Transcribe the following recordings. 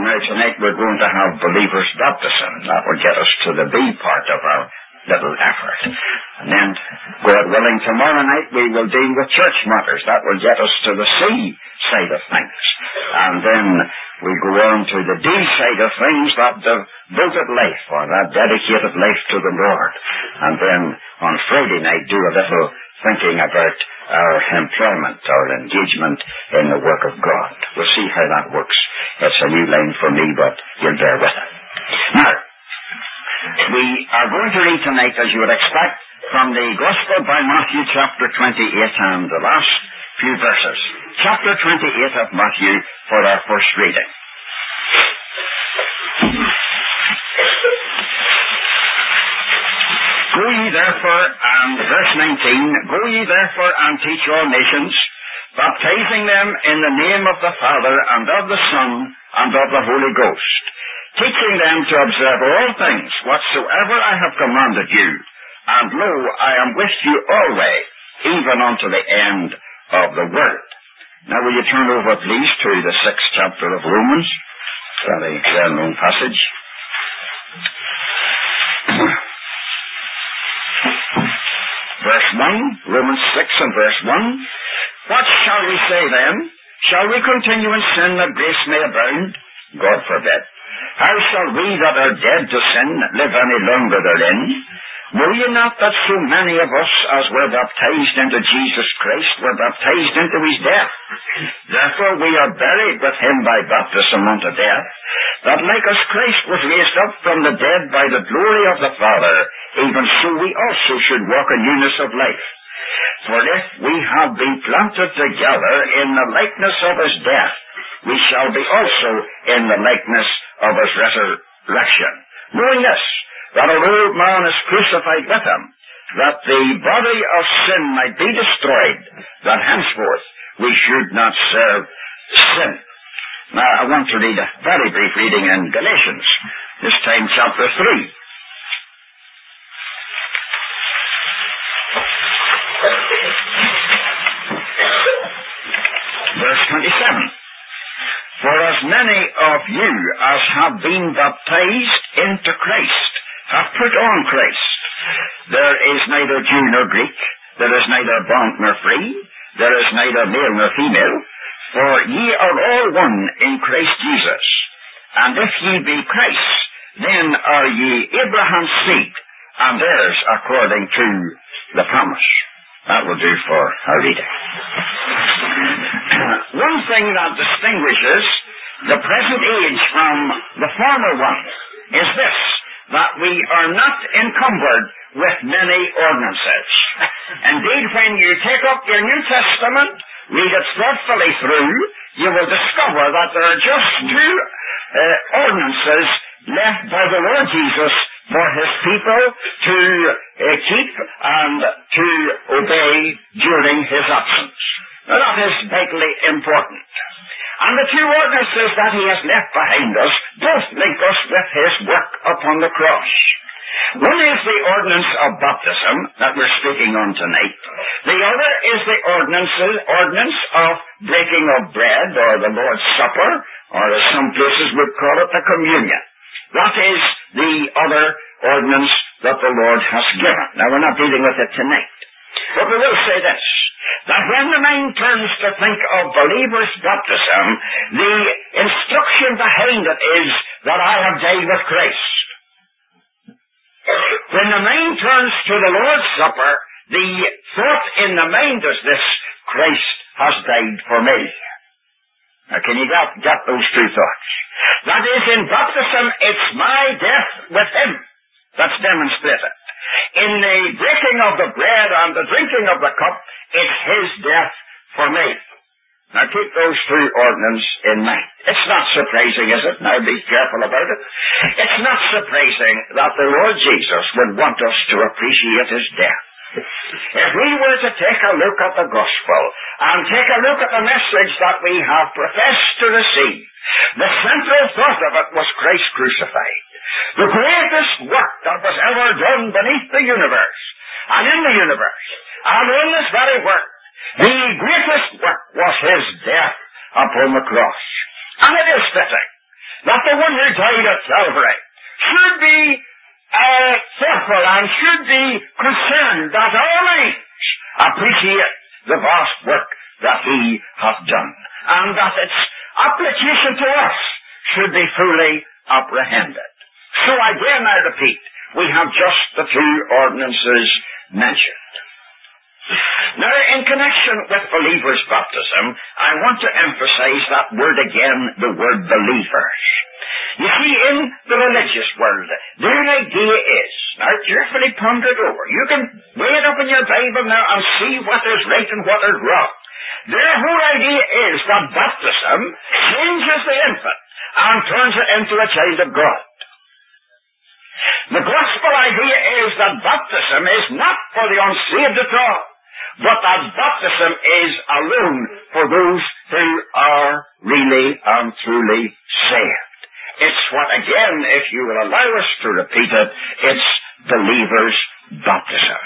Now, tonight we're going to have believers' baptism. That will get us to the B part of our little effort. And then, God willing, tomorrow night we will deal with church matters. That will get us to the C side of things. And then we go on to the D side of things, that devoted life, or that dedicated life to the Lord. And then on Friday night do a little thinking about our employment, our engagement in the work of God. We'll see how that works. It's a new line for me, but you'll bear with it. Now, we are going to read tonight, as you would expect, from the Gospel by Matthew chapter 28 and the last few verses. Chapter 28 of Matthew for our first reading. Go ye therefore, and verse 19, go ye therefore and teach all nations, baptizing them in the name of the Father and of the Son and of the Holy Ghost, teaching them to observe all things whatsoever I have commanded you. And lo, I am with you always, even unto the end of the world. Now will you turn over, please, to the 6th chapter of Romans, very well-known passage. Verse 1, Romans 6 and verse 1. What shall we say then? Shall we continue in sin that grace may abound? God forbid. How shall we that are dead to sin live any longer therein? Know ye not that so many of us as were baptized into Jesus Christ were baptized into his death? Therefore we are buried with him by baptism unto death, that like as Christ was raised up from the dead by the glory of the Father, even so we also should walk in newness of life. For if we have been planted together in the likeness of his death, we shall be also in the likeness of his resurrection. Knowing this, that our old man is crucified with him, that the body of sin might be destroyed, that henceforth we should not serve sin. Now, I want to read a very brief reading in Galatians, this time chapter 3. Verse 27. For as many of you as have been baptized into Christ have put on Christ. There is neither Jew nor Greek, there is neither bond nor free, there is neither male nor female, for ye are all one in Christ Jesus. And if ye be Christ, then are ye Abraham's seed, and heirs according to the promise. That will do for our reading. One thing that distinguishes the present age from the former one is this, that we are not encumbered with many ordinances. Indeed, when you take up your New Testament, read it thoughtfully through, you will discover that there are just two ordinances left by the Lord Jesus for his people to keep and to obey during his absence. Now that is vitally important. And the two ordinances that he has left behind us both link us with his work upon the cross. One is the ordinance of baptism that we're speaking on tonight. The other is the ordinance of breaking of bread, or the Lord's Supper, or as some places would call it, the communion. That is the other ordinance that the Lord has given. Now we're not dealing with it tonight. But we will say this, that when the mind turns to think of believers' baptism, the instruction behind it is that I have died with Christ. When the mind turns to the Lord's Supper, the thought in the mind is this, Christ has died for me. Now can you get those two thoughts? That is, in baptism, it's my death with him that's demonstrated. In the breaking of the bread and the drinking of the cup, it's his death for me. Now keep those two ordinances in mind. It's not surprising, is it? Now be careful about it. It's not surprising that the Lord Jesus would want us to appreciate his death. If we were to take a look at the gospel and take a look at the message that we have professed to receive, the central thought of it was Christ crucified. The greatest work that was ever done beneath the universe and in the universe and in this very work, the greatest work was his death upon the cross. And it is fitting that the one who died at Calvary should be thoughtful and should be concerned that all men appreciate the vast work that he hath done, and that its application to us should be fully apprehended. So again, I repeat, we have just the two ordinances mentioned. Now, in connection with believers' baptism, I want to emphasize that word again, the word believers. You see, in the religious world, their idea is, now carefully ponder it over, you can weigh it up in your Bible now and see what is right and what is wrong. Their whole idea is that baptism changes the infant and turns it into a child of God. The gospel idea is that baptism is not for the unsaved at all, but that baptism is alone for those who are really and truly saved. It's what, again, if you will allow us to repeat it, it's believers' baptism.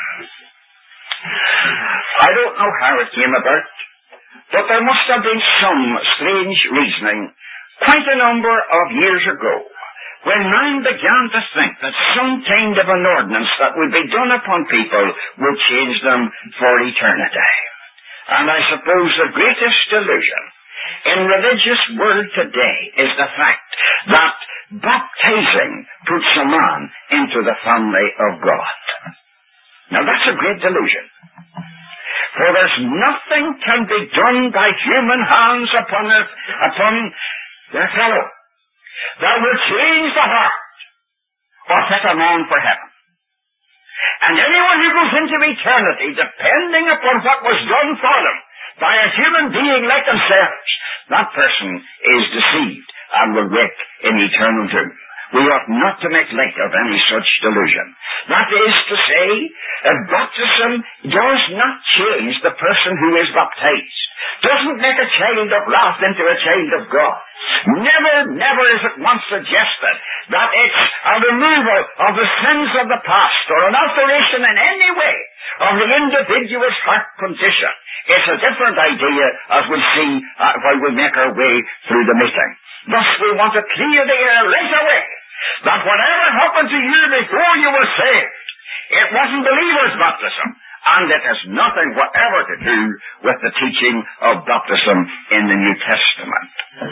I don't know how it came about, but there must have been some strange reasoning quite a number of years ago, when man began to think that some kind of an ordinance that would be done upon people would change them for eternity. And I suppose the greatest delusion in religious world today is the fact that baptizing puts a man into the family of God. Now that's a great delusion. For there's nothing can be done by human hands upon their fellow that will change the heart or fit a man for heaven. And anyone who goes into eternity depending upon what was done for them by a human being like themselves, that person is deceived and will wake in eternal doom. We ought not to make light of any such delusion. That is to say, baptism does not change the person who is baptized. Doesn't make a child of wrath into a child of God. Never is it once suggested that it's a removal of the sins of the past or an alteration in any way of the individual's heart condition. It's a different idea, as we'll see while we make our way through the meeting. Thus, we want to clear the air right away that whatever happened to you before you were saved, it wasn't believer's baptism, and it has nothing whatever to do with the teaching of baptism in the New Testament.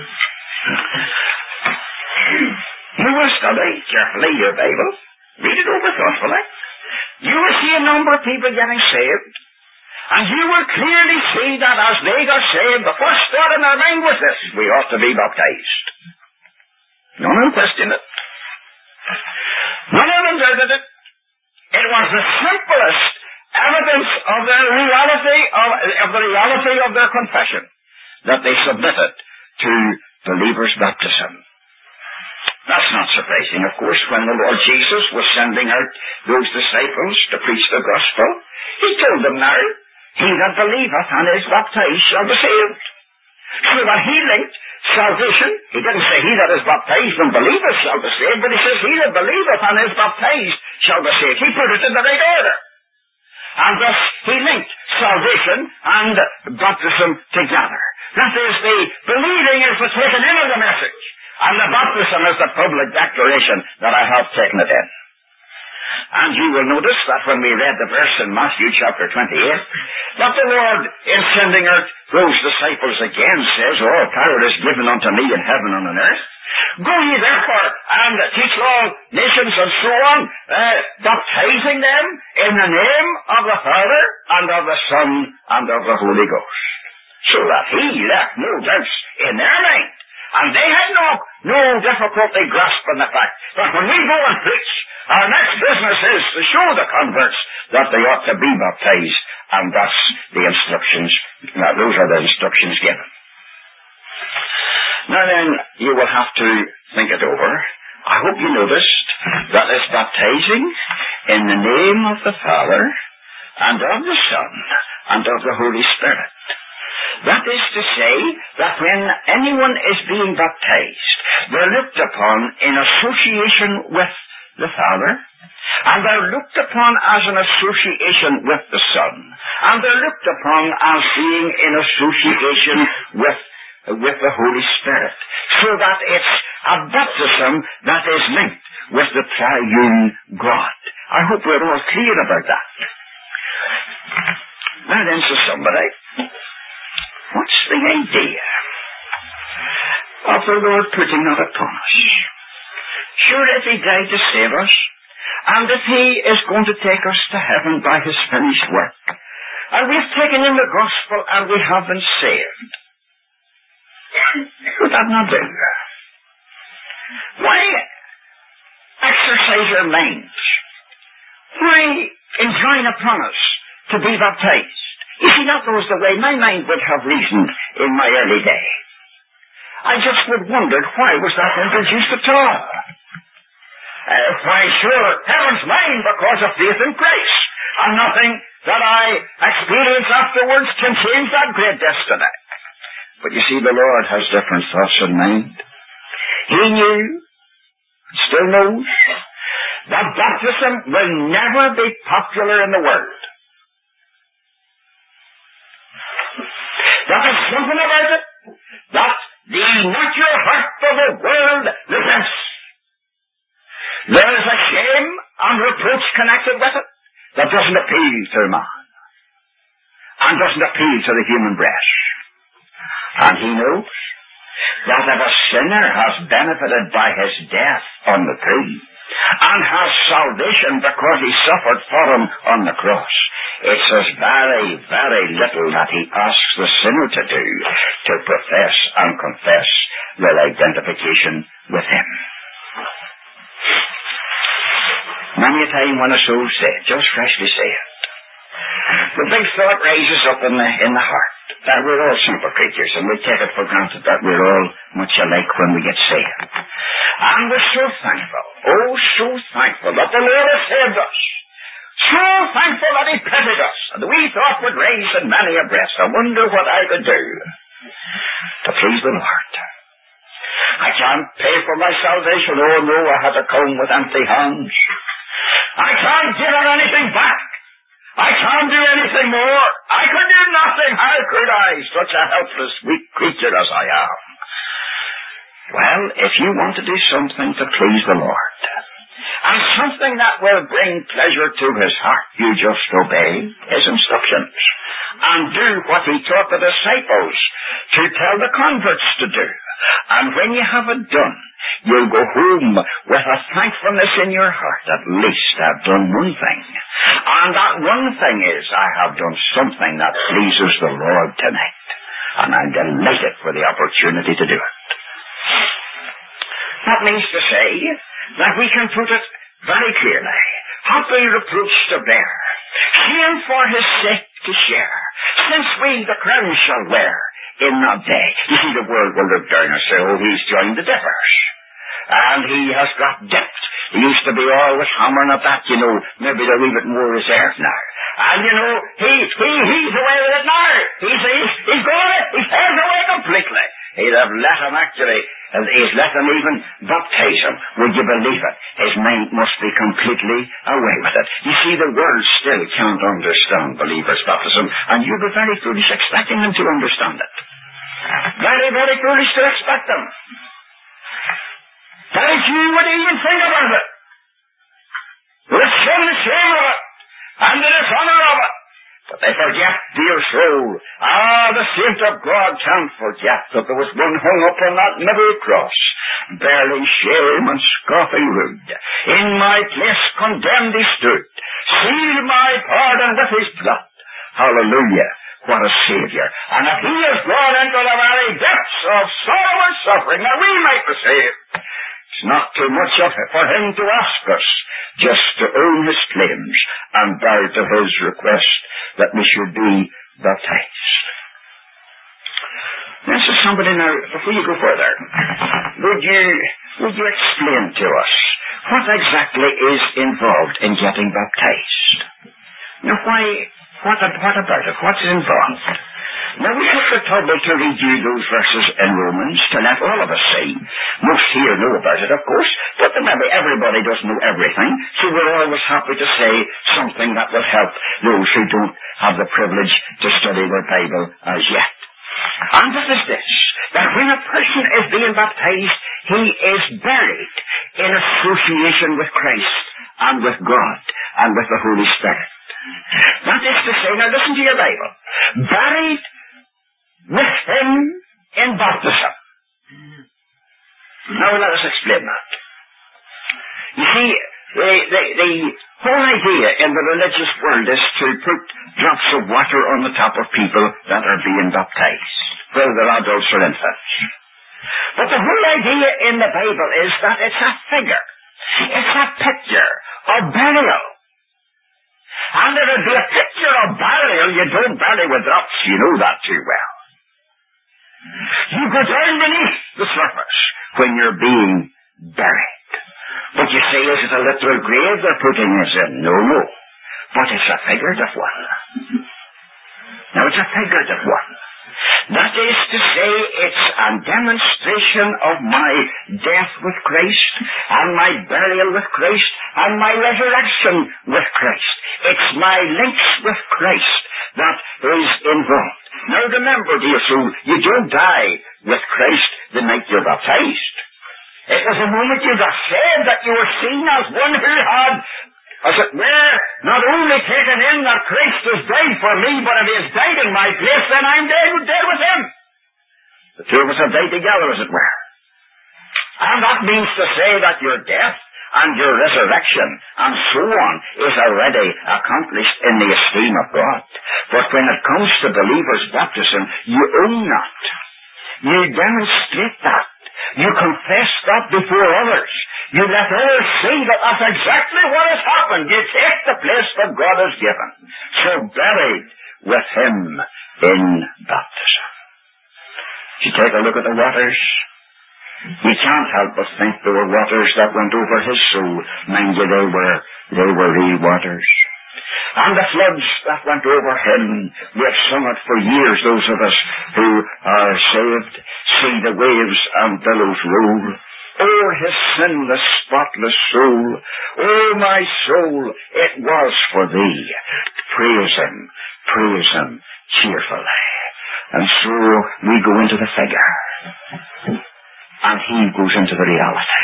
You will study carefully your Bible, read it over thoughtfully. You will see a number of people getting saved, and you will clearly see that as they got saved, the first thought in their mind was this: we ought to be baptized. None of them questioned it. None of them doubted it. It was the simplest evidence of the reality of their confession that they submitted to believers' baptism. That's not surprising, of course, when the Lord Jesus was sending out those disciples to preach the gospel. He told them now, he that believeth and is baptized shall be saved. So that he linked salvation. He didn't say he that is baptized and believeth shall be saved, but he says he that believeth and is baptized shall be saved. He put it in the right order. And thus he linked salvation and baptism together. That is, the believing is the taking in of the message, and the baptism is the public declaration that I have taken it in. And you will notice that when we read the verse in Matthew chapter 28, that the Lord, in sending out those disciples again, says, all power is given unto me in heaven and on earth. Go ye therefore and teach all nations and so on, baptizing them in the name of the Father and of the Son and of the Holy Ghost. So that he left no doubts in their mind. And they had no difficulty grasping the fact that when we go and preach, our next business is to show the converts that they ought to be baptized, and that's the instructions. Now, those are the instructions given. Now then, you will have to think it over. I hope you noticed that it's baptizing in the name of the Father and of the Son and of the Holy Spirit. That is to say that when anyone is being baptized, they're looked upon in association with the Father, and they're looked upon as an association with the Son, and they're looked upon as being in association with the Holy Spirit, so that it's A baptism that is linked with the triune God. I hope we're all clear about that. Now then, says somebody, what's the idea of the Lord putting that upon us? Sure, if He died to save us, and if He is going to take us to heaven by His finished work, and we've taken in the gospel and we have been saved, would that not do? Why exercise our minds? Why enjoin upon us to be baptized? You see, that was the way my mind would have reasoned in my early day. I just would wondered, why was that introduced at all? Why, sure, heaven's mine because of faith in Christ, and nothing that I experience afterwards can change that great destiny. But you see, the Lord has different thoughts in mind. He knew, still knows, that baptism will never be popular in the world. That is something about it that the natural heart of the world resents. There is a shame and reproach connected with it that doesn't appeal to man and doesn't appeal to the human breast. And He knows that if a sinner has benefited by His death on the tree and has salvation because He suffered for him on the cross, it says very, very little that He asks the sinner to do to profess and confess their identification with Him. Many a time when a soul's saved, just freshly saved, the big thought rises up in the heart that we're all simple creatures, and we take it for granted that we're all much alike when we get saved. And we're so thankful, oh, so thankful that the Lord has saved us. So thankful that He pitied us, and we thought would raise in many a breast. I wonder what I could do to please the Lord. I can't pay for my salvation. Oh no, I had to come with empty hands. I can't give Him anything back. I can't do anything more. I could do nothing. How could I, such a helpless, weak creature as I am? Well, if you want to do something to please the Lord, and something that will bring pleasure to His heart, you just obey His instructions and do what He taught the disciples to tell the converts to do. And when you have it done, you'll go home with a thankfulness in your heart. At least I've done one thing. And that one thing is, I have done something that pleases the Lord tonight. And I'm delighted for the opportunity to do it. That means to say that we can put it very clearly. Happy reproach to bear, shame for His sake to share, since we the crown shall wear in that day. You see, the world will look down and say, oh, he's joined the dippers, and he has got dipped. He used to be always hammering at that, maybe they're a wee bit more reserved now. And he's away with it now. He's gone, he's headed away completely. He'd have let him he's let him even baptize him. Would you believe it? His mind must be completely away with it. You see, the world still can't understand believers' baptism, and you'd be very foolish expecting them to understand it. Very, very foolish to expect them. Very few would even think about it. The shame of it, and the dishonor of it. But they forget, dear soul. The saint of God can't forget that there was one hung up on that middle cross, bearing shame and scoffing rude. In my place condemned He stood, sealed my pardon with His blood. Hallelujah, what a Saviour. And if He has gone into the very depths of sorrow and suffering that we might be saved, it's not too much for Him to ask us just to own His claims and bow to His request that we should be baptized. This is somebody now, before you go further, would you explain to us what exactly is involved in getting baptized? Now what about it? What's involved? Now we took the trouble to read you those verses in Romans to let all of us see. Most here know about it, of course, but maybe everybody doesn't know everything, so we're always happy to say something that will help those who don't have the privilege to study their Bible as yet. And that is this, that when a person is being baptized, he is buried in association with Christ and with God and with the Holy Spirit. That is to say, now listen to your Bible, buried with him in baptism. Now let us explain that. You see, the whole idea in the religious world is to put drops of water on the top of people that are being baptized, whether they're adults or infants. But the whole idea in the Bible is that it's a figure. It's a picture of burial. And it would be a picture of burial. You don't bury with drops. You know that too well. You go down beneath the surface when you're being buried. But you say, is it a literal grave they're putting us in? No. But it's a figurative one. Now, it's a figurative one. That is to say, it's a demonstration of my death with Christ, and my burial with Christ, and my resurrection with Christ. It's my links with Christ that is involved. Now remember, dear soul, you don't die with Christ the night you're baptized. It was the moment you got saved that you were seen as one who had, as it were, not only taken in that Christ has died for me, but if he has died in my place, then I'm dead with him. The two of us have died together, as it were. And that means to say that your death and your resurrection and so on is already accomplished in the esteem of God. But when it comes to believers' baptism, you own that. You demonstrate that. You confess that before others. You let others see that that's exactly what has happened. You take the place that God has given. So buried with him in baptism. You take a look at the waters. You can't help but think there were waters that went over his soul. Mind you, they were real waters. And the floods that went over him, we have sung it for years, those of us who are saved. See the waves and billows roll o'er his sinless, spotless soul. Oh, my soul, it was for thee. Praise him cheerfully. And so we go into the figure, and he goes into the reality.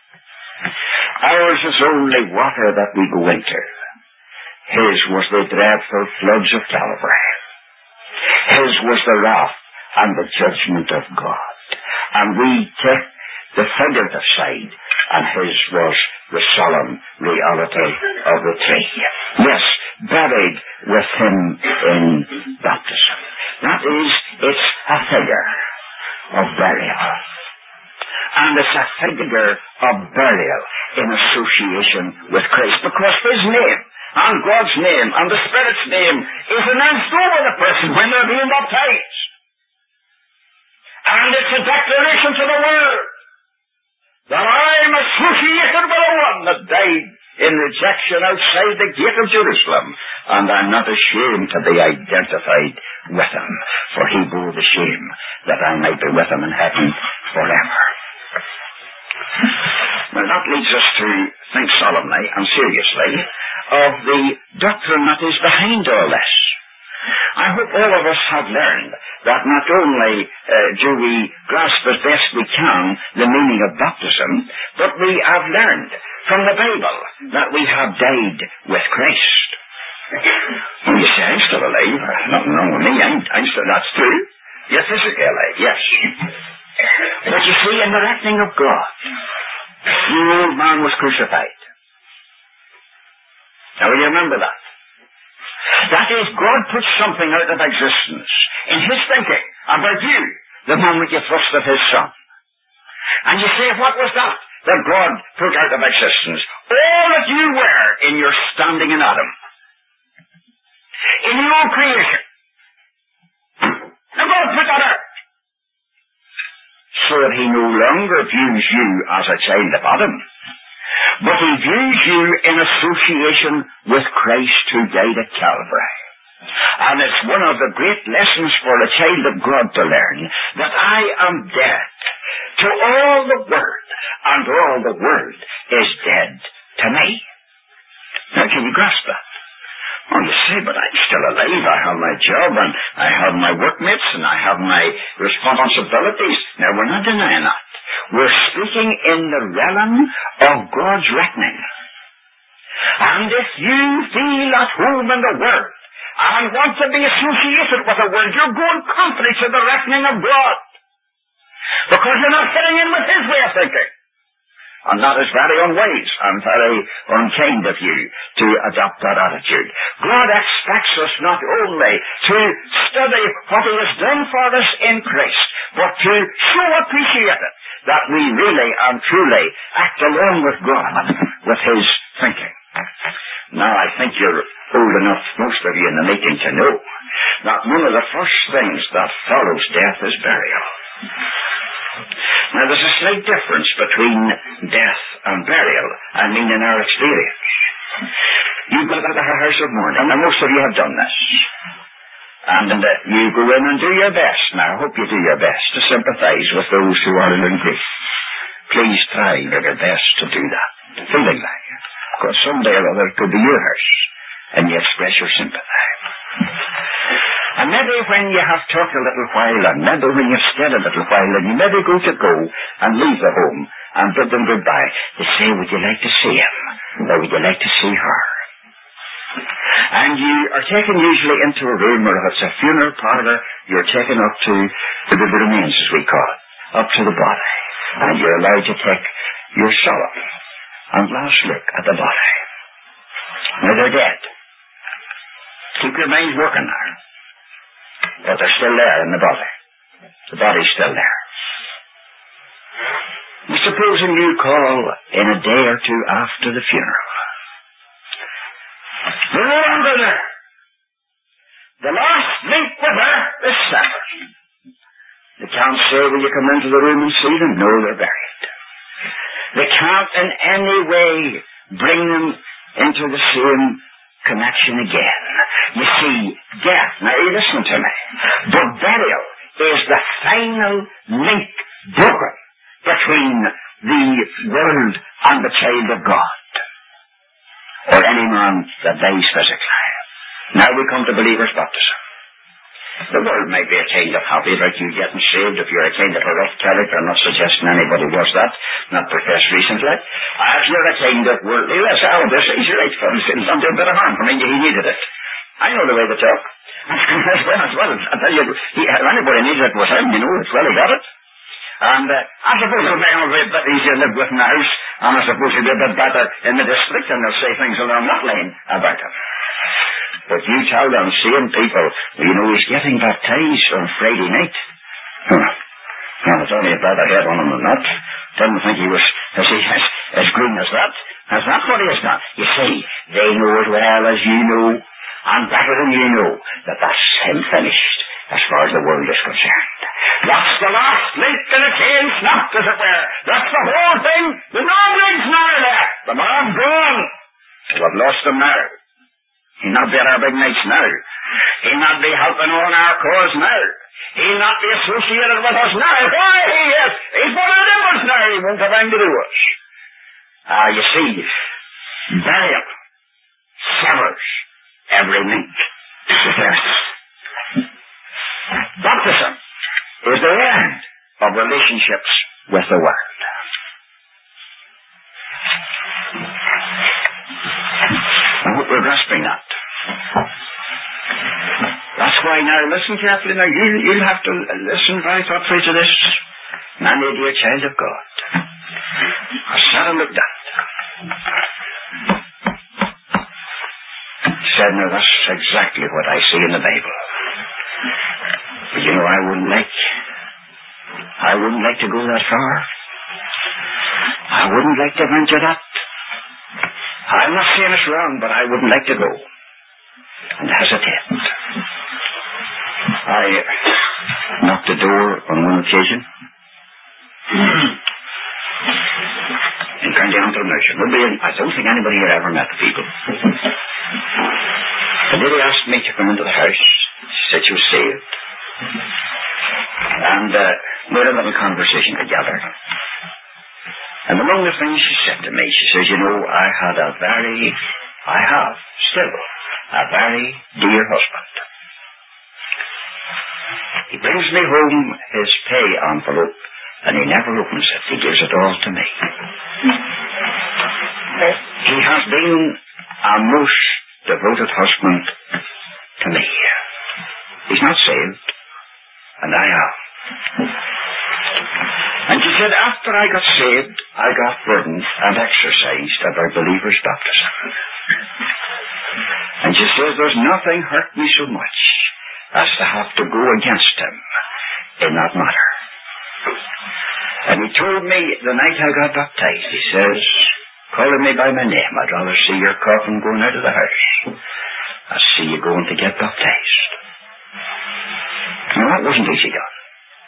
Ours is only water that we go into. His was the dreadful floods of Calvary. His was the wrath and the judgment of God. And we take the figurative side, and his was the solemn reality of the tree. Yes, buried with him in baptism. That is, it's a figure of burial. And it's a figure of burial in association with Christ, because his name and God's name and the Spirit's name is announced over the person when they're being baptized. And it's a declaration to the world that I'm associated with the one that died in rejection outside the gate of Jerusalem, and I'm not ashamed to be identified with him, for he bore the shame that I might be with him in heaven forever. Well, that leads us to think solemnly and seriously of the doctrine that is behind all this. I hope all of us have learned that not only do we grasp as best we can the meaning of baptism, but we have learned from the Bible that we have died with Christ. And you say, I'm still alive. Nothing wrong with me. I'm still, that's true. You're physically alive, yes. But you see, in the reckoning of God, the old man was crucified. Now, will you remember that? That is, God put something out of existence in his thinking about you the moment you trusted his Son. And you say, what was that God put out of existence? All that you were in your standing in Adam. In your own creation. Now God put that out. So that he no longer views you as a child of Adam, but he views you in association with Christ who died at Calvary. And it's one of the great lessons for a child of God to learn, that I am dead to all the world, and all the world is dead to me. Now, can you grasp that? Oh, you say, but I'm still alive. I have my job, and I have my workmates, and I have my responsibilities. Now, we're not denying that. We're speaking in the realm of God's reckoning. And if you feel at home in the world and want to be associated with the world, you're going contrary to the reckoning of God. Because you're not fitting in with His way of thinking. And that is very unwise and very unkind of you to adopt that attitude. God expects us not only to study what He has done for us in Christ, but to so appreciate it that we really and truly act along with God, with His thinking. Now, I think you're old enough, most of you in the meeting, to know that one of the first things that follows death is burial. Now, there's a slight difference between death and burial, I mean in our experience. You go to the house of mourning, and most of you have done this. And you go in and do your best. Now, I hope you do your best to sympathize with those who are in grief. Please try your best to do that, feeling like it. Because someday or other it could be your house, and you express your sympathy. And maybe when you have talked a little while, and maybe when you've stayed a little while, and you maybe go and leave the home, and bid them goodbye, they say, would you like to see him? Or would you like to see her? And you are taken usually into a room, or if it's a funeral parlour, you're taken up to the remains, as we call it, up to the body. And you're allowed to take your solemn and last look at the body. Now they're dead. Keep your minds working there. But they're still there in the body. The body's still there. Supposing you call in a day or two after the funeral. They're no longer there. The last link with her is severed. They can't say when you come into the room and see them, no, they're buried. They can't in any way bring them into the same connection again. You see, death, now listen to me, but burial is the final link broken between the world and the child of God, or any man that dies physically. Now we come to believer's baptism. The world might be a kind of happy about you getting saved if you're a kind of a rough character. I'm not suggesting anybody was that, not professed recently. If you're a kind of worldly, let's say, this is your right fellow, it's not doing a bit of harm for me, he needed it. I know the way to talk. As well, I tell you, if anybody needed it was him, you know, it's well he got it. And I suppose it'll make him a bit easier to live with in the house, and I suppose he'll be a bit better in the district, and they'll say things that are not lying about him. But you tell them, seeing people, you know, he's getting baptized on Friday night. Well, it's only a better head on him than that. Didn't think he was as green as that. That's not what he has done. You see, they know as well as you know, and better than you know, that that's him finished, as far as the world is concerned. That's the last link in the chain snapped, as it were. That's the whole thing. The no-links now there. The man's gone. We've lost him now. He'll not be at our big nights now. He'll not be helping on our cause now. He'll not be associated with us now. Why, he is. He's one of them us now. He won't have anything to do with us. You see, burial severs every link with earth. Baptism is the end of relationships with the world. I hope we're grasping that. That's why now, listen carefully now, you'll have to listen very thoughtfully to this. Man, dear child of God, I sat and looked at it. Said, now that's exactly what I see in the Bible. But you know, I wouldn't like to go that far. I wouldn't like to venture that. I'm not saying it's wrong, but I wouldn't like to go and hesitate. I knocked the door on one occasion in County Antrim. I don't think anybody here ever met the people. The lady asked me to come into the house. She said she was saved. And we had a little conversation together. And among the things she said to me, she says, you know, I have still a very dear husband. He brings me home his pay envelope And he never opens it. He gives it all to me. He has been a most devoted husband to me. He's not saved, and I am. And she said, after I got saved, I got burdened and exercised about believers' baptism. And she says, there's nothing hurt me so much as to have to go against him in that matter. And he told me the night I got baptized, he says, calling me by my name, I'd rather see your coffin going out of the house as see you going to get baptized. Now that wasn't easy done.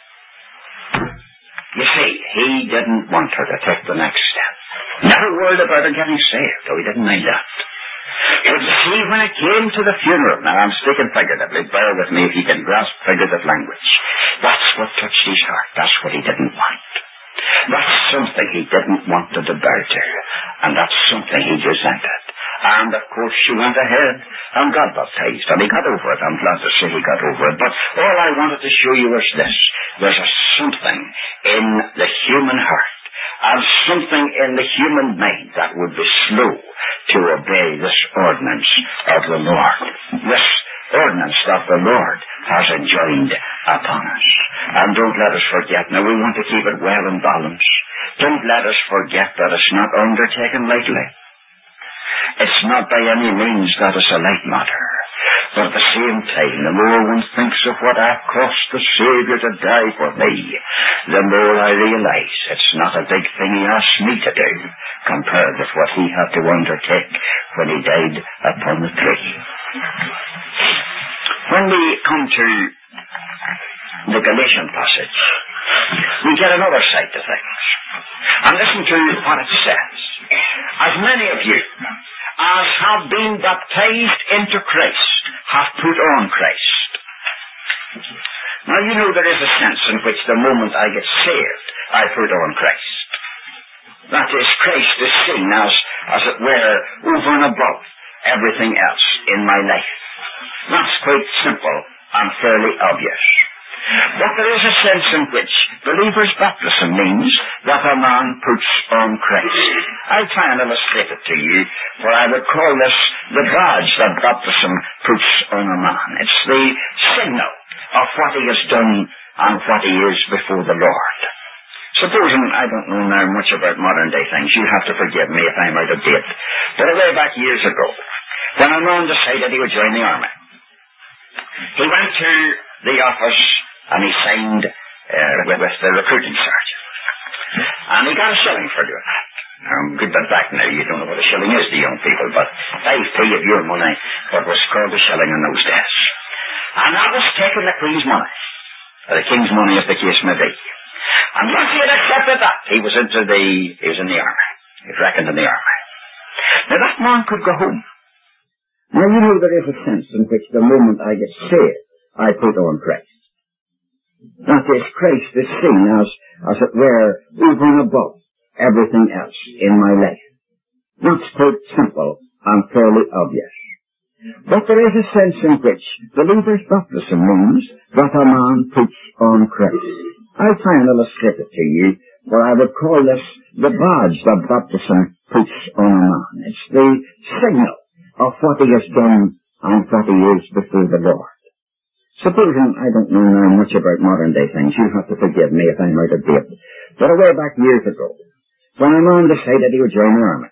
You see, he didn't want her to take the next step. Never worried about her getting saved, though he didn't mind that. But you see, when it came to the funeral, now I'm speaking figuratively, bear with me if you can grasp figurative language. That's what touched his heart. That's what he didn't want. That's something he didn't want to bear to, and that's something he resented. And of course she went ahead and got baptized, and he got over it. I'm glad to say he got over it. But all I wanted to show you was this. There's something in the human heart and something in the human mind that would be slow to obey this ordinance of the Lord. This ordinance that the Lord has enjoined upon us. And don't let us forget, now we want to keep it well in balance. Don't let us forget that it's not undertaken lightly. It's not by any means that it's a light matter. But at the same time, the more one thinks of what it cost the Saviour to die for me, the more I realize it's not a big thing he asked me to do, compared with what he had to undertake when he died upon the tree. When we come to the Galatian passage, we get another side to things. And listen to what it says. As many of you as have been baptized into Christ have put on Christ. Now you know there is a sense in which the moment I get saved, I put on Christ. That is, Christ is seen as it were, over and above everything else in my life. That's quite simple and fairly obvious. But there is a sense in which believer's baptism means that a man puts on Christ. I'll try and illustrate it to you, for I would call this the badge that baptism puts on a man. It's the signal of what he has done and what he is before the Lord. Supposing, I don't know now much about modern day things, you'll have to forgive me if I'm out of date, but way back years ago, when a man decided he would join the army, he went to the office and he signed with the recruiting sergeant. And he got a shilling for doing that. Good bit back now, you don't know what a shilling is to young people, but 5p of your money, what was called a shilling in those days. And that was taking the Queen's money, or the King's money as the case may be. And once he had accepted that, he was in the army. He was reckoned in the army. Now that man could go home. Now you know there is a sense in which the moment I get saved, I put on Christ. That is, Christ is seen as it were, over and above everything else in my life. That's quite simple and fairly obvious. But there is a sense in which believer's baptism means that a man puts on Christ. I'll try and illustrate it to you, for I would call this the badge that baptism puts on a man. It's the signal of what he has done and what he is before the Lord. Supposing I don't know now much about modern day things, you'll have to forgive me if I'm out of date. But way back years ago, when a man decided he would join the army,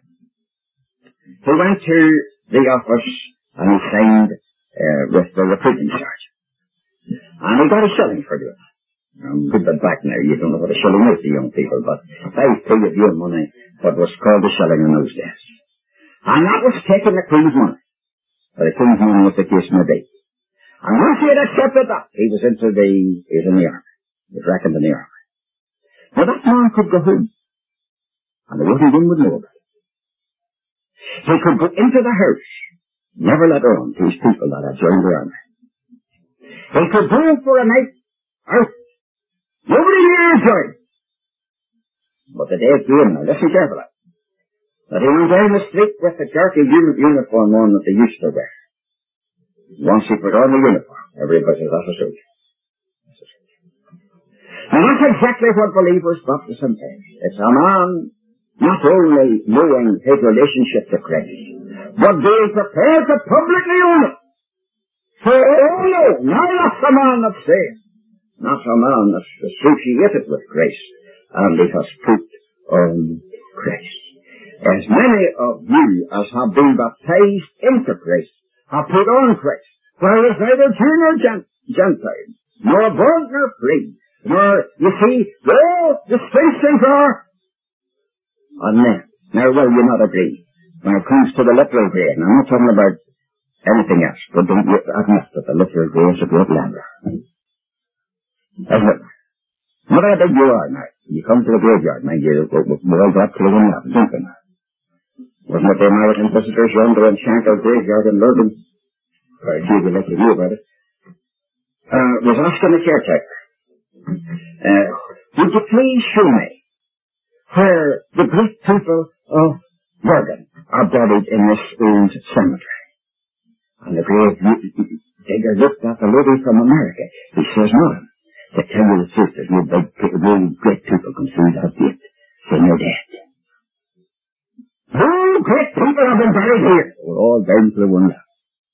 he went to the office and he signed with the recruiting sergeant. And he got a shilling for doing that. Good bit back now, you don't know what a shilling is to young people, but 5p of your money, what was called a shilling in those days. And that was taking the Queen's money, or the King's money as the case may be. And once he had accepted that, he was in the army. He was reckoned in the army. Now that man could go home, and the wooden one would know about it. He could go into the house, never let on to his people that had joined the army. He could go for a night out. Nobody knew he joined. But the day came, now listen carefully, that he went down the street with the jerky uniform on that they used to wear. Once he put on the uniform, everybody says, that's a soldier. And that's exactly what believers' baptism is. It's a man not only knowing his relationship to Christ, but being prepared to publicly own it. For all know, now that's a man that's saved, not a man that's associated with Christ, and he has put on Christ. As many of you as have been baptized into Christ have put on Christ, whereas neither Jew nor Gentile, nor bond nor free, nor, you see, all distinctions are on men. Now, will you not agree? When it comes to the literal grade, and I'm not talking about anything else, but don't you admit that the literal grade is a great ladder. Isn't it? Not how big you are now. You come to the graveyard, mind you, we're all got to the 111, don't we? Wasn't it the American visitors yonder in Shankill graveyard in Lurgan? Or gee, we'll let you know about it. Was asking the caretaker, would you please show me where the great people of Lurgan are buried in this old cemetery? And the grave digger looked at the lady from America. He says, "Ma'am, to tell you the truth, there's no great people come through that gate, so they're dead." All great people have been buried here. We're all down to the one now.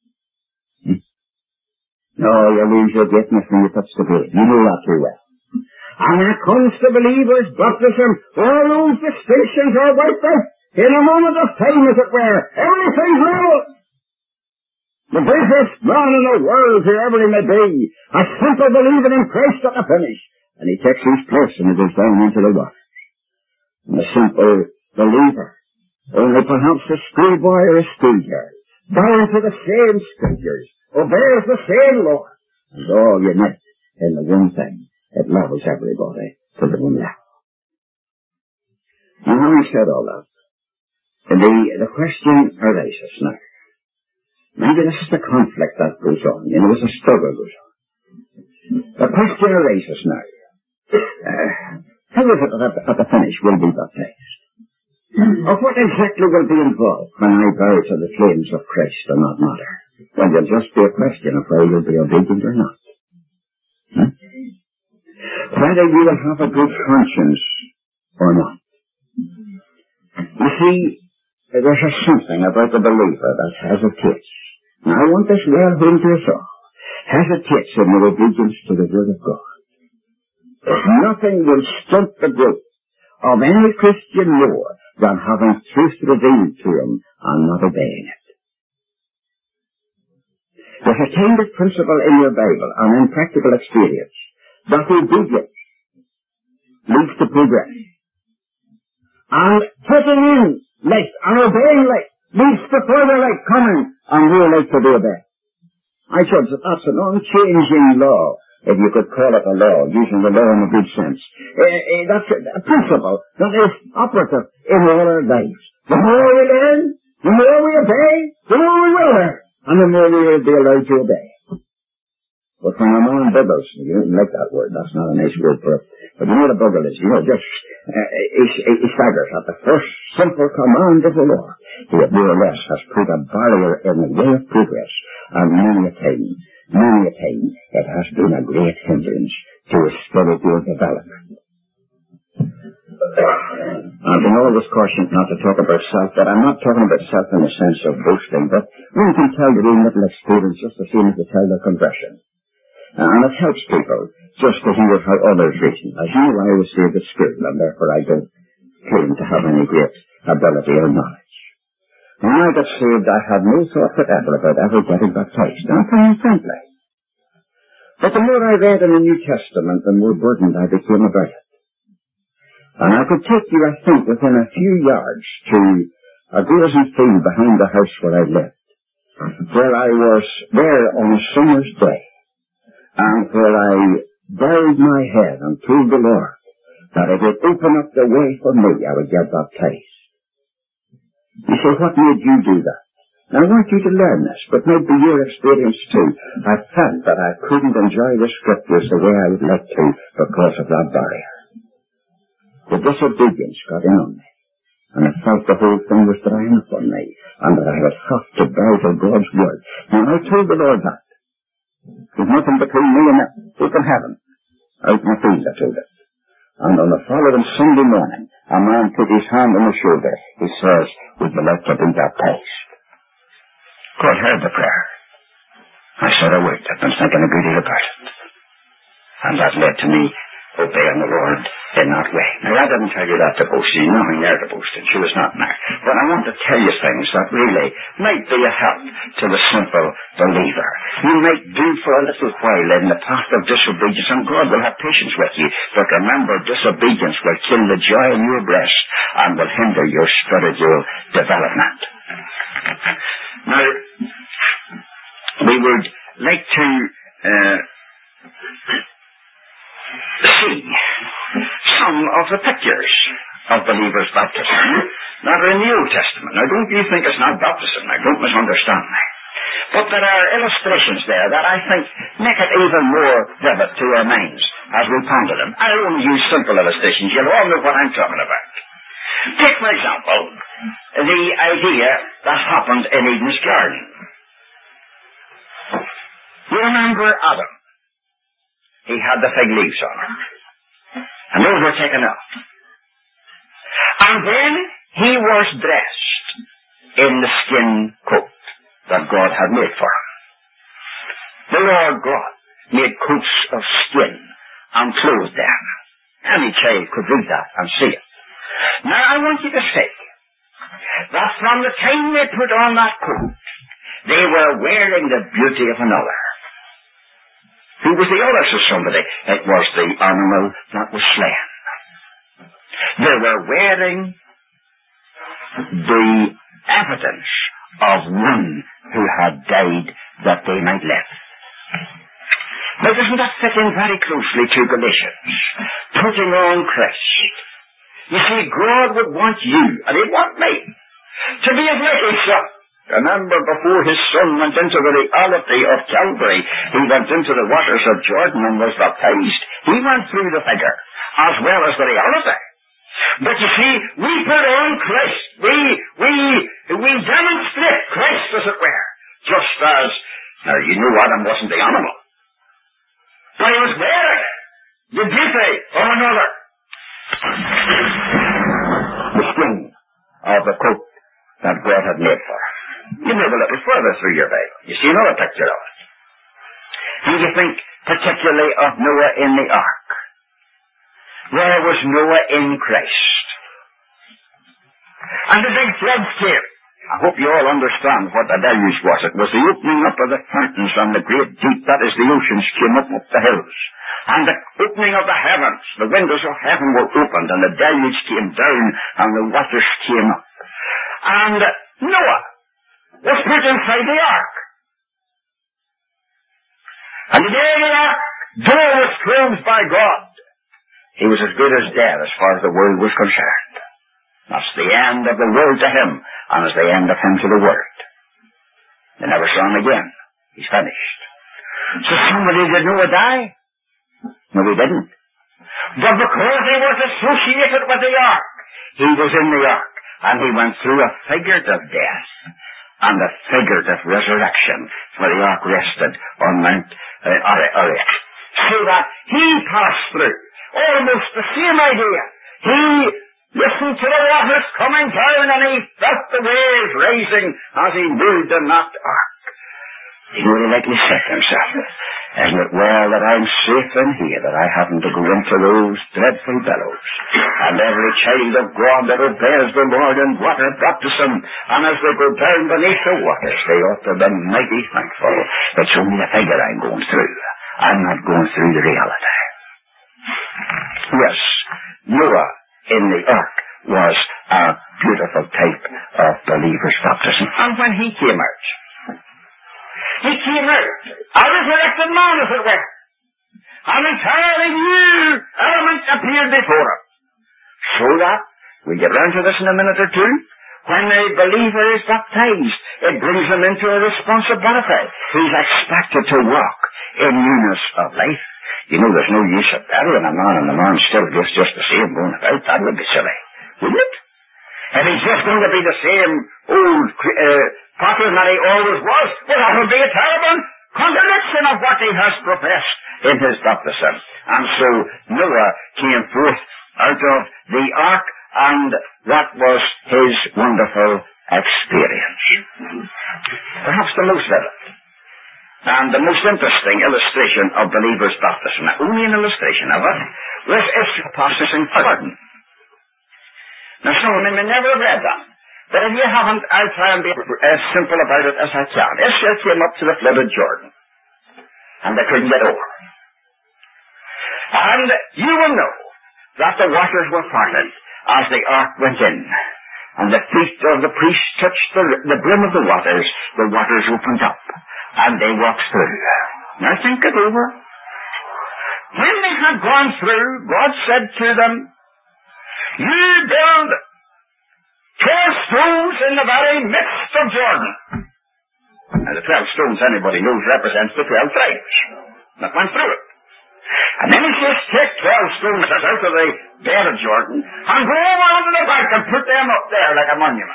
No, you lose your greatness when you touch the grave. You know that too well. And when it comes to believers' baptism, all those distinctions are wiped out. In a moment of time, as it were, everything's level. The greatest man in the world, whoever he may be, a simple believer in Christ at the finish, and he takes his place and he goes down into the water. And a simple believer, only perhaps a schoolboy or a schoolgirl, bound to the same scriptures, obeys the same law, and all unite in the one thing. It levels everybody to the one level. Now, having said all that, the question arises now. Maybe this is the conflict that goes on. You know, there's a struggle goes on. The question arises now. How is it that at the finish will be baptized? Or what exactly will be involved when I bow to the claims of Christ on that matter? Well, there'll just be a question of whether you'll be obedient or not. Whether you will have a good conscience or not. You see, there's something about the believer that hesitates. Now, I want this well home to us all. Hesitates in their obedience to the word of God. Nothing will stunt the growth of any Christian more than having truth revealed to him and not obeying it. There's a kind of principle in your Bible and in practical experience that obedience leads to progress. And putting in light and obeying light leads to further light coming and more light to be obeyed. I judge that that's an unchanging law, if you could call it a law, using the law in a good sense. That's a principle that is operative in all our lives. The more we learn, the more we obey, the more we will learn, and the more we will be allowed to obey. But when a man buggles, you don't like that word, that's not a nice word for it, but you know what a buggle is, he staggers at the first simple command of the Lord. He more or less has put a barrier in the way of progress, and many a time, it has been a great hindrance to his spiritual development. I've been always cautioned not to talk about self, but I'm not talking about self in the sense of boasting, but one can tell their own little experience just the same as they tell their conversion. And it helps people just to hear how others reason. As you know, I was saved at school, and therefore I don't claim to have any great ability or knowledge. When I got saved, I had no thought whatever about ever getting baptized. I'm telling you frankly. But the more I read in the New Testament, the more burdened I became about it. And I could take you, I think, within a few yards to a grazing field behind the house where I lived, where I was there on a summer's day, and where I bowed my head and told the Lord that if it would open up the way for me, I would get baptized. You say, what made you do that? Now, I want you to learn this, but maybe your experience too. I felt that I couldn't enjoy the scriptures the way I would like to because of that barrier. The disobedience got in on me, and I felt the whole thing was drying up on me, and that I would have to bow to God's word. Now, I told the Lord that. There's nothing between me and that open heaven. out in the field, I told her. And on the following Sunday morning, a man put his hand on my shoulder. He says, would you like to be baptized? God heard the prayer. I said I would. I've been thinking a good deal about it. And that led to me obeying the Lord in that way. Now, I didn't tell you that to boast. She's nothing there to boast in. She was not there. But I want to tell you things that really might be a help to the simple believer. You might do for a little while in the path of disobedience, and God will have patience with you. But remember, disobedience will kill the joy in your breast and will hinder your spiritual development. Now, we would like to see some of the pictures of believers' baptism that are in the Old Testament. Now, don't you think it's not baptism? Now, don't misunderstand me. But there are illustrations there that I think make it even more vivid to our minds as we ponder them. I only use simple illustrations. You'll all know what I'm talking about. Take, for example, the idea that happened in Eden's garden. You remember Adam. He had the fig leaves on him. And those were taken off. And then he was dressed in the skin coat that God had made for him. The Lord God made coats of skin and clothed them. Any child could read that and see it. Now I want you to see that from the time they put on that coat, they were wearing the beauty of another. Who was the other, says somebody? It was the animal that was slain. They were wearing the evidence of one who had died that they might live. Now, doesn't that fit in very closely to Galatians? Putting on Christ. You see, God would want you, and He'd want me, to be as like His Son. Remember, before His Son went into the reality of Calvary, He went into the waters of Jordan and was baptized. He went through the figure, as well as the reality. But you see, we put on Christ. We demonstrate Christ, as it were. Just as, now you know Adam wasn't the animal. But he was wearing the beauty of another. The skin of the coat that God had made for him. You move a little further through your Bible. You see another picture of it. And you think particularly of Noah in the ark. Where was Noah in Christ? And the big floods came. I hope you all understand what the deluge was. It was the opening up of the fountains and the great deep, that is the oceans, came up the hills. And the opening of the heavens, the windows of heaven were opened, and the deluge came down, and the waters came up. And Noah was put inside the ark. And the day the ark door was closed by God, he was as good as dead as far as the world was concerned. That's the end of the world to him, and it's the end of him to the world. They never saw him again. He's finished. So somebody, did Noah die? No, he didn't. But because he was associated with the ark, he was in the ark, and he went through a figurative death and a figurative resurrection, for the ark rested on Mount Ararat. So that he passed through almost the same idea. He listened to the waters coming down, and he felt the waves rising as he moved in that ark. He really like he said to himself, isn't it well that I'm safe in here, that I haven't to go into those dreadful billows? And every child of God that obeys the Lord in water baptism, and as they go down beneath the waters, they ought to be mighty thankful. It's only the figure I'm going through. I'm not going through the reality. Yes, Noah in the ark was a beautiful type of believer's baptism. And when he came out, a resurrected man, as it were. An entirely new element appeared before him. So that, we'll get round to this in a minute or two, when a believer is baptized, it brings him into a responsibility. He's expected to walk in newness of life. You know, there's no use of burying a man and the man still gets just the same going about. That would be silly, wouldn't it? If he's just going to be the same old pattern that he always was, well, that would be a terrible contradiction of what he has professed in his baptism. And so Noah came forth out of the ark, and that was his wonderful experience. Perhaps the most vivid and the most interesting illustration of believers' baptism, only an illustration of it, was its processing Jordan. Now, some of you may never have read that, but if you haven't, I'll try and be as simple about it as I can. Israel came up to the flooded Jordan, and they couldn't get over. And you will know that the waters were parted as the ark went in, and the feet of the priests touched the brim of the waters opened up, and they walked through. Now think it over. When they had gone through, God said to them, "You build 12 stones in the very midst of Jordan." Now the 12 stones, anybody knows, represents the 12 tribes that went through it. And then he says, take 12 stones out of the bed of Jordan and go over onto the bank and put them up there like a monument.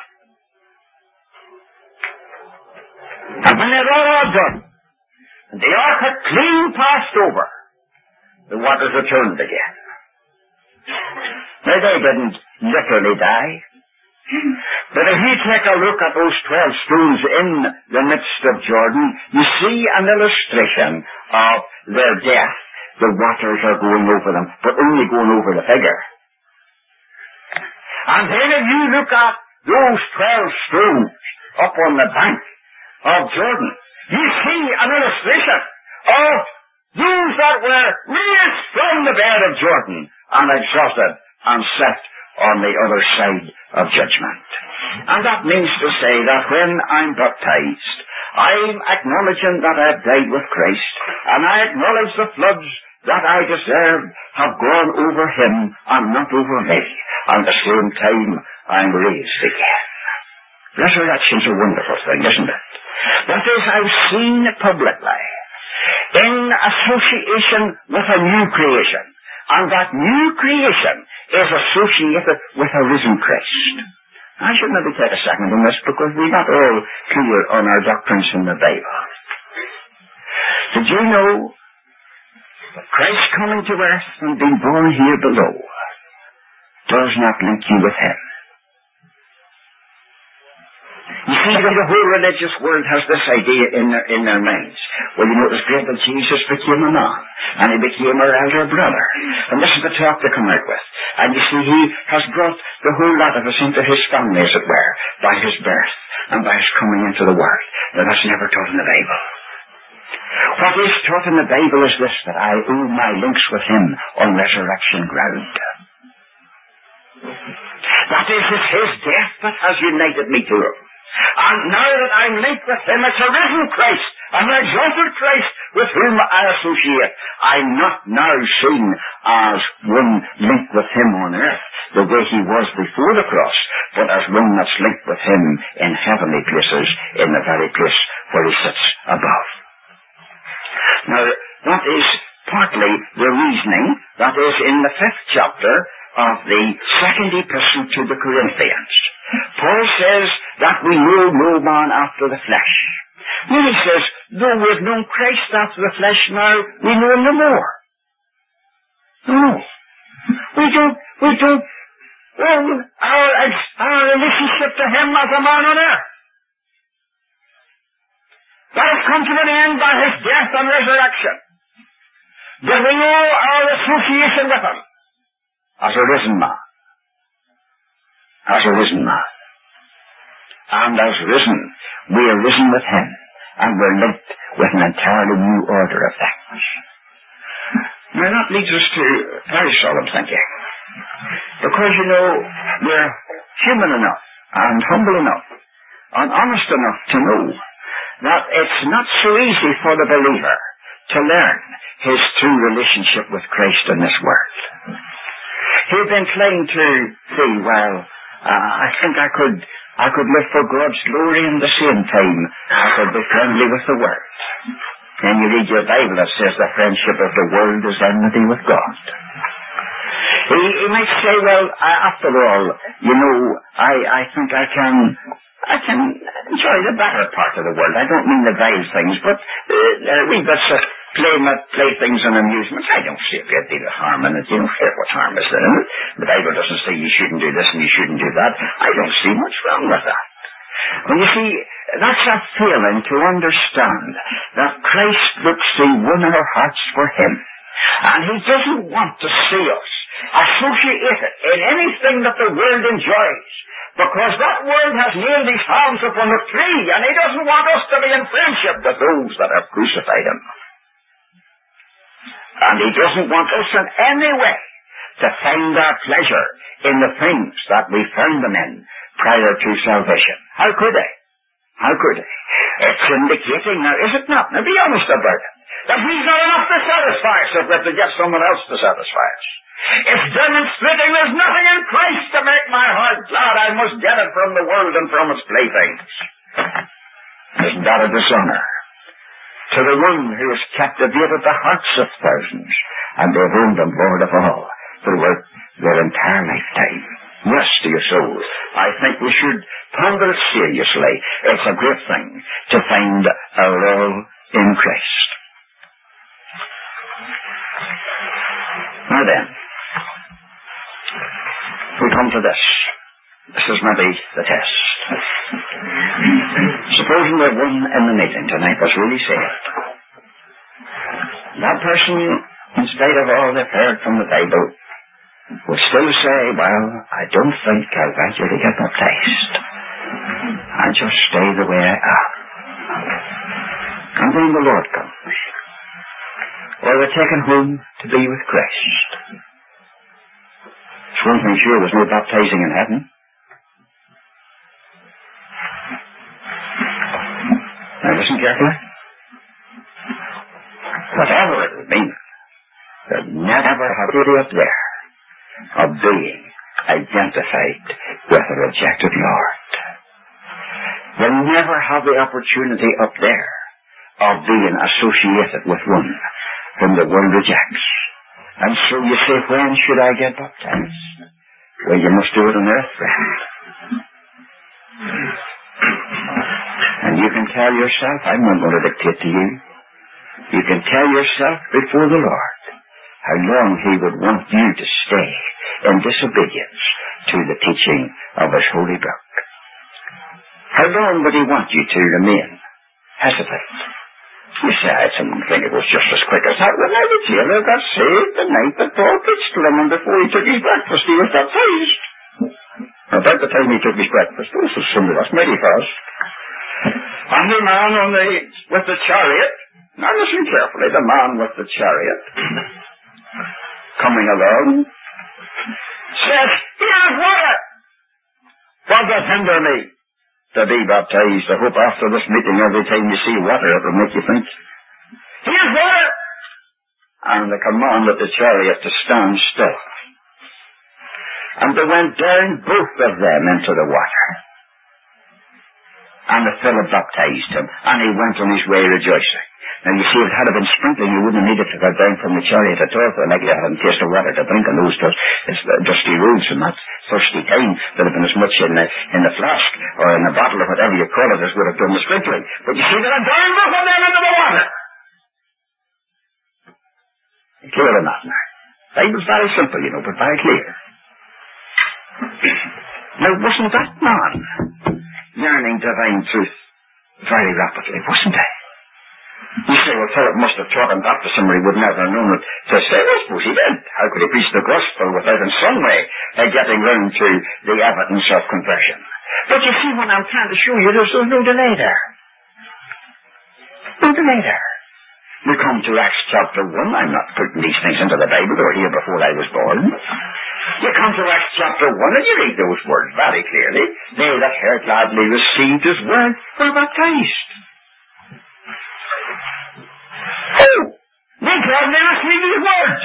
And when they're all done, and the ark had clean passed over, the waters returned again. Now they didn't literally die. But if you take a look at those 12 stones in the midst of Jordan, you see an illustration of their death. The waters are going over them, but only going over the figure. And then if you look at those 12 stones up on the bank of Jordan, you see an illustration of those that were raised from the bed of Jordan and exalted and set on the other side of judgment. And that means to say that when I'm baptized, I'm acknowledging that I've died with Christ, and I acknowledge the floods that I deserved have gone over him and not over me. And at the same time, I'm raised again. Resurrection's a wonderful thing, isn't it? That is, I've seen publicly, in association with a new creation. And that new creation is associated with a risen Christ. I should maybe take a second on this, because we're not all clear on our doctrines in the Bible. Did you know Christ coming to earth and being born here below does not link you with him? You see, the whole religious world has this idea in their minds. Well, you know, it was great that Jesus became a man, and he became our elder brother. And this is the talk they come out with. And you see, he has brought the whole lot of us into his family, as it were, by his birth and by his coming into the world. Now, that's never taught in the Bible. What is taught in the Bible is this, that I owe my links with him on resurrection ground. That is, it's his death that has united me to him. And now that I'm linked with him, it's a risen Christ, an exalted Christ with whom I associate. I'm not now seen as one linked with him on earth, the way he was before the cross, but as one that's linked with him in heavenly places, in the very place where he sits above. Now, that is partly the reasoning that is in the 5th chapter of the 2nd epistle to the Corinthians. Paul says that we know no man after the flesh. Then he says, though we have known Christ after the flesh now, we know him no more. No. We don't, well, our relationship to him as a man on earth, that has come to an end by his death and resurrection. But we know our association with him as a risen man. As a risen man. And as risen, we are risen with him, and we're linked with an entirely new order of things. Now that leads us to very solemn thinking. Because, you know, we're human enough, and humble enough, and honest enough to know that it's not so easy for the believer to learn his true relationship with Christ in this world. He'd been trying to say, well, I think I could live for God's glory and the same time I could be friendly with the world. And you read your Bible that says the friendship of the world is enmity with God. He might say, well, after all, you know, I think I can enjoy the better part of the world. I don't mean the vile things, but wee bits of playthings and amusements. I don't see a great deal of harm in it. What harm is there in it? The Bible doesn't say you shouldn't do this and you shouldn't do that. I don't see much wrong with that. Well, you see, that's a feeling to understand that Christ looks to win our hearts for Him. And He doesn't want to see us associated in anything that the world enjoys. Because that world has nailed His hands upon the tree, and He doesn't want us to be in friendship with those that have crucified Him. And He doesn't want us in any way to find our pleasure in the things that we found them in prior to salvation. How could they? How could they? It's indicating, now is it not? Now be honest about it. That He's not enough to satisfy us if we have to get someone else to satisfy us. It's demonstrating there's nothing in Christ to make my heart glad. I must get it from the world and from its playthings. Isn't that a dishonor? To the one who has captivated the hearts of thousands, and they've owned Him Lord of all throughout their entire lifetime. Yes, to your soul. I think we should ponder it seriously. It's a great thing to find our all in Christ. Now then, we come to this. This is maybe the test. Supposing that one in the meeting tonight was really saved. That person, in spite of all they've heard from the Bible, would still say, well, I don't think I'll eventually get baptized. I'll just stay the way I am. And then the Lord comes. Or they're taken home to be with Christ. It's one thing sure, there's no baptizing in heaven. Now listen carefully. Whatever it would mean, there'd never have to be up there of being identified with a rejected Lord. They'll never have the opportunity up there of being associated with one whom the world rejects. And so you say, when should I get baptized? Well, you must do it on earth, friend. And you can tell yourself, I'm not going to dictate to you. You can tell yourself before the Lord how long He would want you to stay in disobedience to the teaching of His holy book. How long would He want you to remain hesitant? You say, I didn't think it was just as quick as that. When I the jailer got saved the night that Paul preached to him, and before he took his breakfast, he was baptized. About the time he took his breakfast, this was Sunday, that's mighty fast. And the man with the chariot, now listen carefully, the man with the chariot, coming along, says, here's water! What does hinder me to be baptized? I hope after this meeting, every time you see water, it will make you think, here's water! And they commanded the chariot to stand still. And they went down, both of them, into the water. And Philip baptized him, and he went on his way rejoicing. Now you see, if it had been sprinkling, you wouldn't have needed to go down from the chariot at all, for likely to have a taste of water to drink on those dusty roads and that thirsty time. There'd have been as much in the flask, or in the bottle, or whatever you call it, as would have done the sprinkling. But you see, they're down both of them into the water. Clear enough now. The Bible's very simple, but very clear. Now, wasn't that man learning divine truth very rapidly, wasn't he? You say, well, Philip must have taught him baptism, or he would never have known it to say, I suppose he did. How could he preach the gospel without in some way getting round to the evidence of conversion? But you see, what I'm trying to show you, there's no delay there. No delay there. We come to Acts chapter 1. I'm not putting these things into the Bible. They were here before I was born. You come to Acts chapter 1 and you read those words very clearly. They that heard gladly received His word were baptized. Oh! They gladly received His word.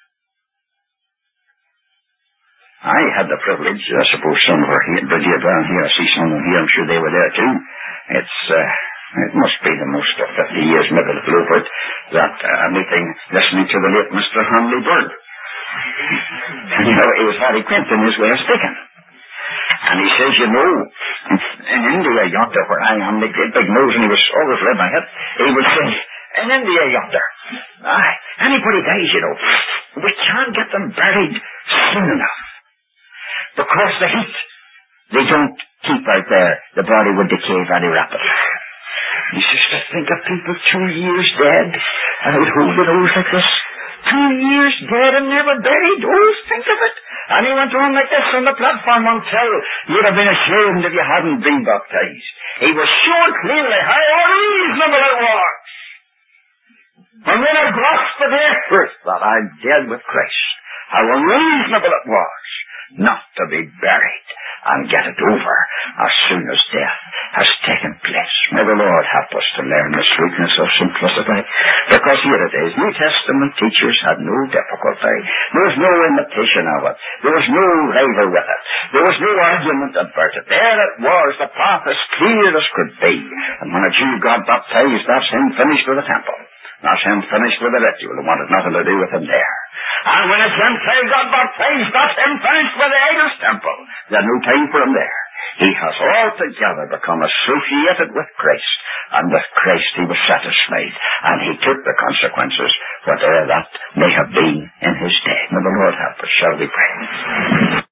I had the privilege, I suppose some of our here down here, I see some of them here, I'm sure they were there too. It must be the most of 50 years, maybe a little over it, that meeting, listening to the late Mr. Hanley Bird. He was very quaint in his way of speaking. And he says, in India yonder, where I am, the great big nose, and he was always led by it, he would say, in India yonder, Aye, anybody dies, you know, we can't get them buried soon enough. Because the heat, they don't keep out there. The body would decay very rapidly. You just think of people 2 years dead, and would hold it over like this. 2 years dead and never buried. Oh, think of it. And he went on like this on the platform until you'd have been ashamed if you hadn't been baptized. He was showing clearly how unreasonable it was. When we had grasped the earth that I'm dead with Christ, how unreasonable it was not to be buried and get it over as soon as death has taken place. May the Lord help us to learn the sweetness of simplicity. Because here it is, New Testament teachers had no difficulty. There was no imitation of it. There was no rival with it. There was no argument about it. There it was, the path as clear as could be. And when a Jew got baptized, that's him finished with the temple. That's him finished with the ritual. It wanted nothing to do with him there. And when a Gentile got baptized, that's him finished with the idol's temple. There's no time for him there. He has altogether become associated with Christ, and with Christ he was satisfied, and he took the consequences, whatever that may have been in his day. May the Lord help us, shall we pray?